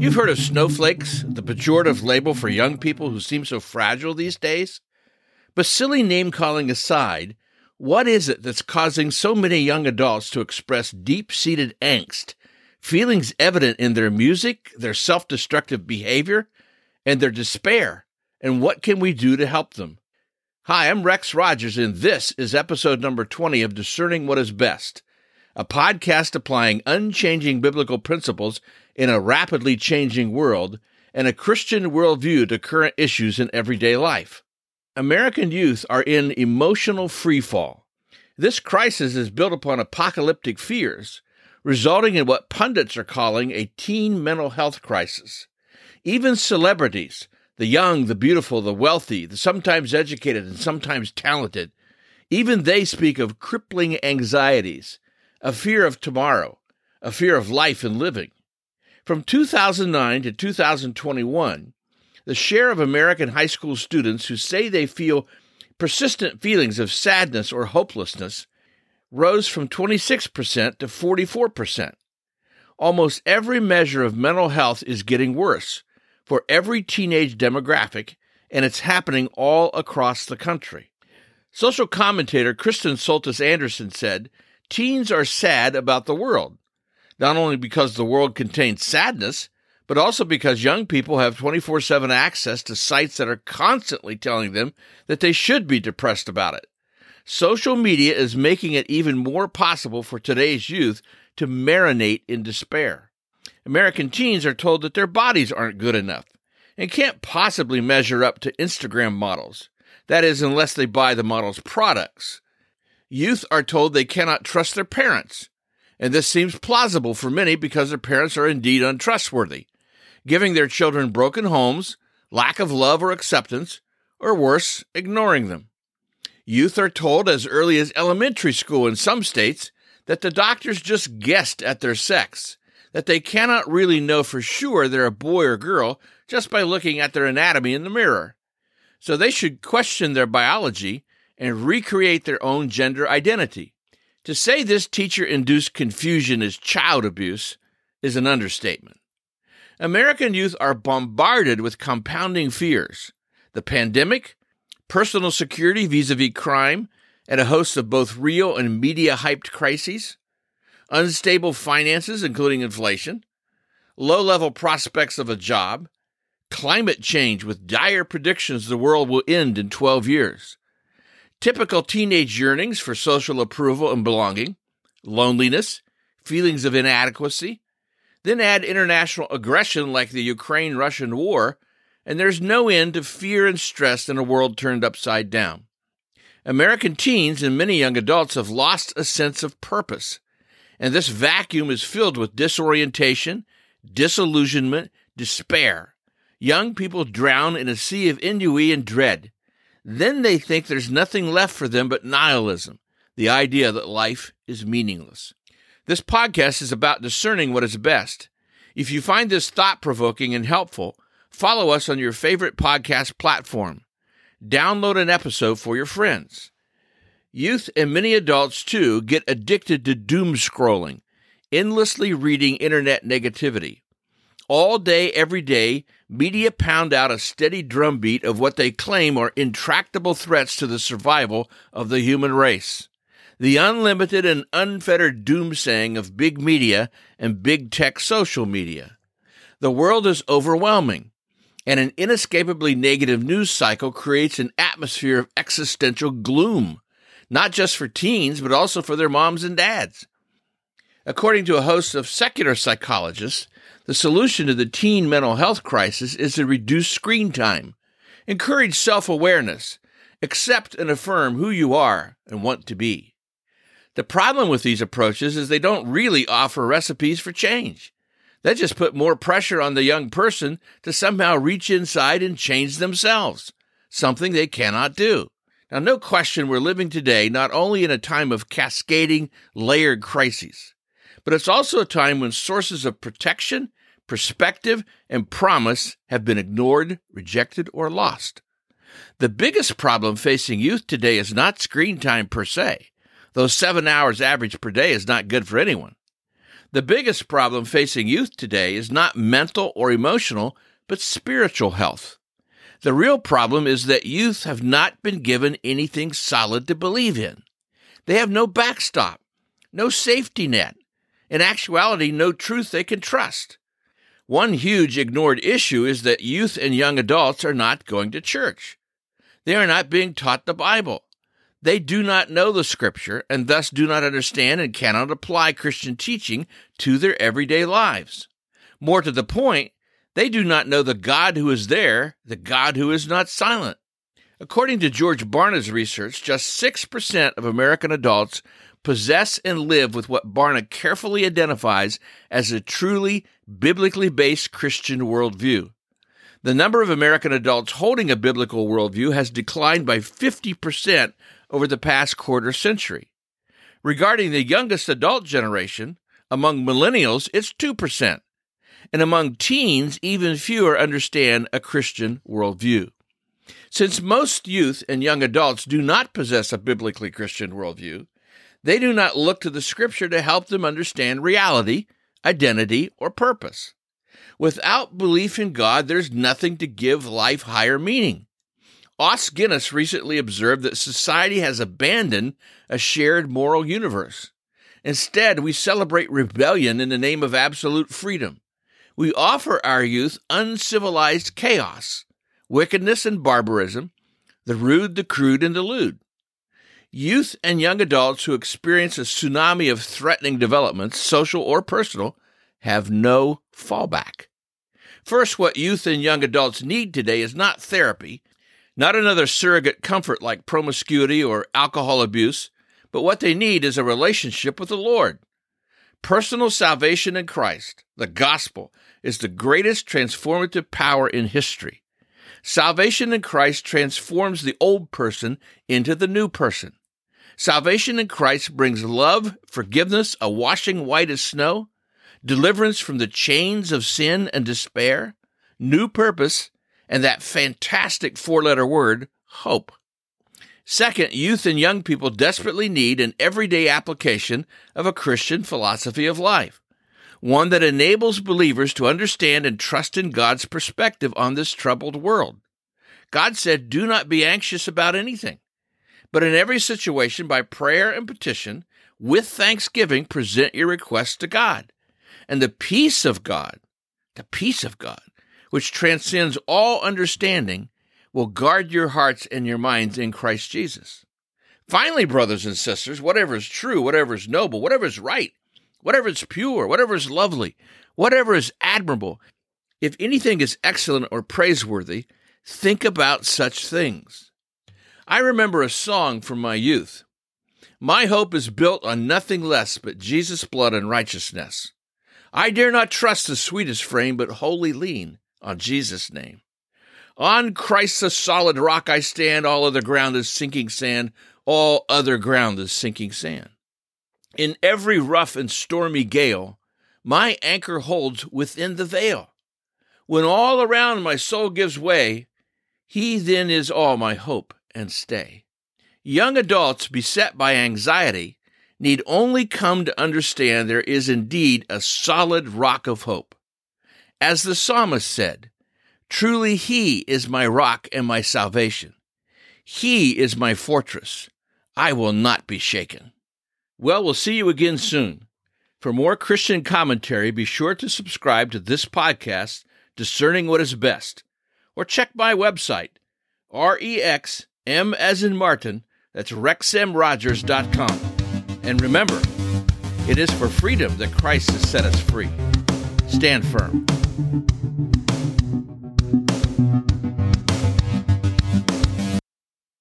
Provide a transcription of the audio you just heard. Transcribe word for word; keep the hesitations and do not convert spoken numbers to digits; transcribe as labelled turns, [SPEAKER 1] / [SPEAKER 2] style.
[SPEAKER 1] You've heard of snowflakes, the pejorative label for young people who seem so fragile these days? But silly name-calling aside, what is it that's causing so many young adults to express deep-seated angst, feelings evident in their music, their self-destructive behavior, and their despair? And what can we do to help them? Hi, I'm Rex Rogers, and this is episode number twenty of Discerning What is Best, a podcast applying unchanging biblical principles in a rapidly changing world and a Christian worldview to current issues in everyday life. American youth are in emotional freefall. This crisis is built upon apocalyptic fears, resulting in what pundits are calling a teen mental health crisis. Even celebrities, the young, the beautiful, the wealthy, the sometimes educated and sometimes talented, even they speak of crippling anxieties, a fear of tomorrow, a fear of life and living. From two thousand nine to two thousand twenty-one, the share of American high school students who say they feel persistent feelings of sadness or hopelessness rose from twenty-six percent to forty-four percent. Almost every measure of mental health is getting worse for every teenage demographic, and it's happening all across the country. Social commentator Kristen Soltis Anderson said, "Teens are sad about the world, not only because the world contains sadness, but also because young people have twenty-four seven access to sites that are constantly telling them that they should be depressed about it. Social media is making it even more possible for today's youth to marinate in despair. American teens are told that their bodies aren't good enough and can't possibly measure up to Instagram models. That is, unless they buy the models' products. Youth are told they cannot trust their parents, and this seems plausible for many because their parents are indeed untrustworthy, giving their children broken homes, lack of love or acceptance, or worse, ignoring them. Youth are told as early as elementary school in some states that the doctors just guessed at their sex, that they cannot really know for sure they're a boy or girl just by looking at their anatomy in the mirror. So they should question their biology and recreate their own gender identity. To say this teacher-induced confusion is child abuse is an understatement. American youth are bombarded with compounding fears: the pandemic, personal security vis-a-vis crime, and a host of both real and media-hyped crises, unstable finances, including inflation, low-level prospects of a job, climate change with dire predictions the world will end in twelve years, typical teenage yearnings for social approval and belonging, loneliness, feelings of inadequacy. Then add international aggression like the Ukraine-Russian war, and there's no end to fear and stress in a world turned upside down. American teens and many young adults have lost a sense of purpose, and this vacuum is filled with disorientation, disillusionment, despair. Young people drown in a sea of ennui and dread. Then they think there's nothing left for them but nihilism, the idea that life is meaningless. This podcast is about discerning what is best. If you find this thought-provoking and helpful, follow us on your favorite podcast platform. Download an episode for your friends. Youth and many adults, too, get addicted to doom scrolling, endlessly reading internet negativity. All day, every day, media pound out a steady drumbeat of what they claim are intractable threats to the survival of the human race. The unlimited and unfettered doomsaying of big media and big tech social media. The world is overwhelming, and an inescapably negative news cycle creates an atmosphere of existential gloom, not just for teens, but also for their moms and dads. According to a host of secular psychologists, the solution to the teen mental health crisis is to reduce screen time, encourage self-awareness, accept and affirm who you are and want to be. The problem with these approaches is they don't really offer recipes for change. They just put more pressure on the young person to somehow reach inside and change themselves, something they cannot do. Now, no question we're living today not only in a time of cascading, layered crises, but it's also a time when sources of protection, perspective, and promise have been ignored, rejected, or lost. The biggest problem facing youth today is not screen time per se, though seven hours average per day is not good for anyone. The biggest problem facing youth today is not mental or emotional, but spiritual health. The real problem is that youth have not been given anything solid to believe in. They have no backstop, no safety net, in actuality, no truth they can trust. One huge ignored issue is that youth and young adults are not going to church. They are not being taught the Bible. They do not know the Scripture and thus do not understand and cannot apply Christian teaching to their everyday lives. More to the point, they do not know the God who is there, the God who is not silent. According to George Barna's research, just six percent of American adults possess and live with what Barna carefully identifies as a truly biblically based Christian worldview. The number of American adults holding a biblical worldview has declined by fifty percent over the past quarter century. Regarding the youngest adult generation, among millennials, it's two percent. And among teens, even fewer understand a Christian worldview. Since most youth and young adults do not possess a biblically Christian worldview, they do not look to the Scripture to help them understand reality, identity, or purpose. Without belief in God, there's nothing to give life higher meaning. Os Guinness recently observed that society has abandoned a shared moral universe. Instead, we celebrate rebellion in the name of absolute freedom. We offer our youth uncivilized chaos, wickedness and barbarism, the rude, the crude, and the lewd. Youth and young adults who experience a tsunami of threatening developments, social or personal, have no fallback. First, what youth and young adults need today is not therapy, not another surrogate comfort like promiscuity or alcohol abuse, but what they need is a relationship with the Lord. Personal salvation in Christ, the gospel, is the greatest transformative power in history. Salvation in Christ transforms the old person into the new person. Salvation in Christ brings love, forgiveness, a washing white as snow, deliverance from the chains of sin and despair, new purpose, and that fantastic four-letter word, hope. Second, youth and young people desperately need an everyday application of a Christian philosophy of life, one that enables believers to understand and trust in God's perspective on this troubled world. God said, "Do not be anxious about anything, but in every situation, by prayer and petition, with thanksgiving, present your requests to God. And the peace of God, the peace of God, which transcends all understanding, will guard your hearts and your minds in Christ Jesus." Finally, brothers and sisters, whatever is true, whatever is noble, whatever is right, whatever is pure, whatever is lovely, whatever is admirable, if anything is excellent or praiseworthy, think about such things. I remember a song from my youth. My hope is built on nothing less but Jesus' blood and righteousness. I dare not trust the sweetest frame, but wholly lean on Jesus' name. On Christ the solid rock I stand, all other ground is sinking sand, all other ground is sinking sand. In every rough and stormy gale, my anchor holds within the veil. When all around my soul gives way, he then is all my hope and stay. Young adults beset by anxiety need only come to understand there is indeed a solid rock of hope. As the psalmist said, "Truly he is my rock and my salvation. He is my fortress. I will not be shaken." Well, we'll see you again soon. For more Christian commentary, be sure to subscribe to this podcast, Discerning What is Best, or check my website, R E X M as in Martin, that's rex m rogers dot com. And remember, it is for freedom that Christ has set us free. Stand firm.